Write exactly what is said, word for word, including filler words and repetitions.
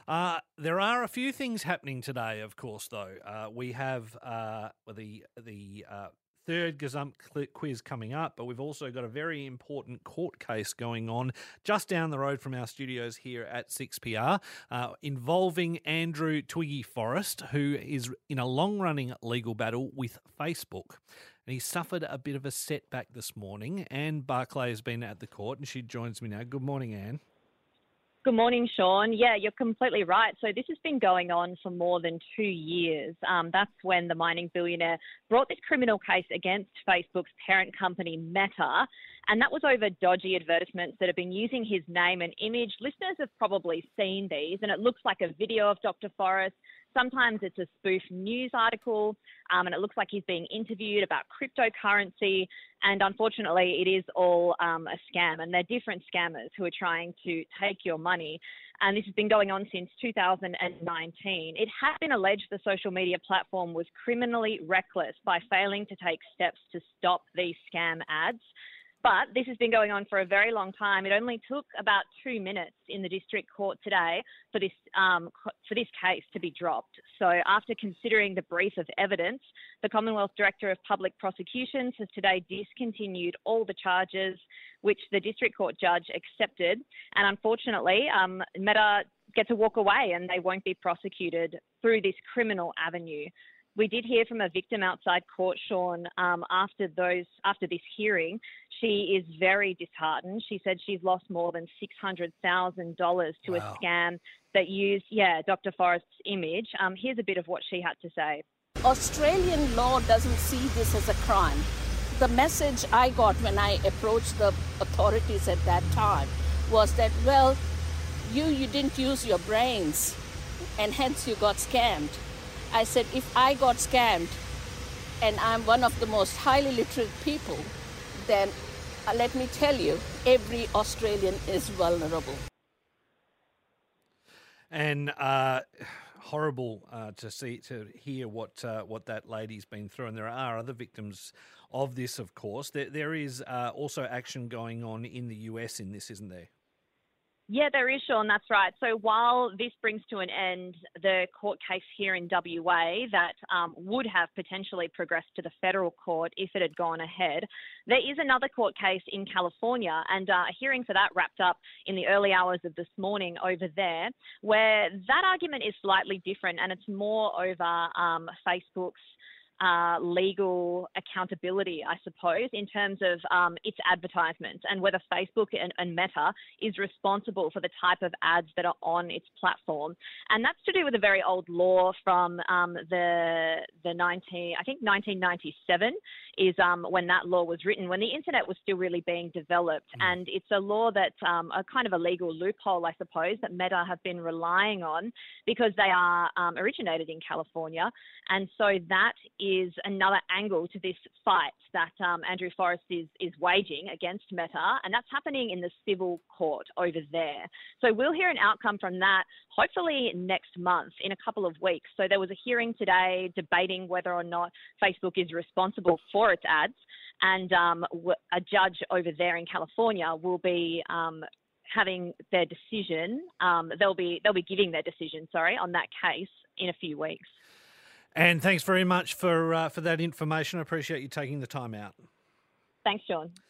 Uh, there are a few things happening today, of course, though. Uh, we have uh, the the uh, third Gazump quiz coming up, but we've also got a very important court case going on just down the road from our studios here at six P R uh, involving Andrew Twiggy Forrest, who is in a long-running legal battle with Facebook. And he suffered a bit of a setback this morning. Anne Barclay has been at the court and she joins me now. Good morning, Anne. Good morning, Sean. Yeah, you're completely right. So this has been going on for more than two years. Um, that's when the mining billionaire brought this criminal case against Facebook's parent company, Meta, and that was over dodgy advertisements that have been using his name and image. Listeners have probably seen these, and it looks like a video of Doctor Forrest. Sometimes it's a spoof news article, um, and it looks like he's being interviewed about cryptocurrency. And unfortunately, it is all um, a scam, and they're different scammers who are trying to take your money. And this has been going on since two thousand nineteen. It had been alleged the social media platform was criminally reckless by failing to take steps to stop these scam ads. But this has been going on for a very long time. It only took about two minutes in the district court today for this um, for this case to be dropped. So after considering the brief of evidence, the Commonwealth Director of Public Prosecutions has today discontinued all the charges, which the district court judge accepted. And unfortunately, um, Meta get to walk away and they won't be prosecuted through this criminal avenue. We did hear from a victim outside court, Sean, um, after those after this hearing. She is very disheartened. She said she's lost more than six hundred thousand dollars to Wow. a scam that used, yeah, Doctor Forrest's image. Um, here's a bit of what she had to say. Australian law doesn't see this as a crime. The message I got when I approached the authorities at that time was that, well, you, you didn't use your brains and hence you got scammed. I said, if I got scammed and I'm one of the most highly literate people, then uh, let me tell you, every Australian is vulnerable. And uh, horrible uh, to see, to hear what uh, what that lady's been through. And there are other victims of this, of course. There, there is uh, also action going on in the U S in this, isn't there? Yeah, there is, Sean, that's right. So while this brings to an end the court case here in W A that um, would have potentially progressed to the federal court if it had gone ahead, there is another court case in California, and uh, a hearing for that wrapped up in the early hours of this morning over there, where that argument is slightly different, and it's more over um, Facebook's Uh, legal accountability, I suppose, in terms of um, its advertisements and whether Facebook and, and Meta is responsible for the type of ads that are on its platform. And that's to do with a very old law from um, the the nineteen, I think nineteen ninety-seven is um, when that law was written, when the internet was still really being developed. Mm. And it's a law that um, a kind of a legal loophole, I suppose, that Meta have been relying on because they are um, originated in California. And so that is another angle to this fight that um, Andrew Forrest is, is waging against Meta, and that's happening in the civil court over there. So we'll hear an outcome from that hopefully next month, in a couple of weeks. So there was a hearing today debating whether or not Facebook is responsible for its ads, and um, a judge over there in California will be um, having their decision. Um, they'll be they'll be giving their decision, sorry, on that case in a few weeks. And thanks very much for uh, for that information. I appreciate you taking the time out. Thanks, Sean.